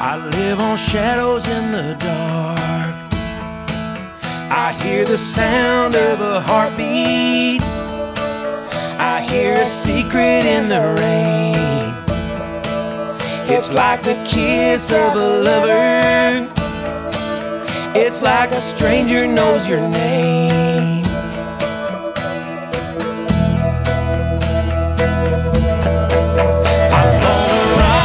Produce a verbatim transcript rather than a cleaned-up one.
I live on shadows in the dark. I hear the sound of a heartbeat. I hear a secret in the rain. It's like the kiss of a lover. It's like a stranger knows your name.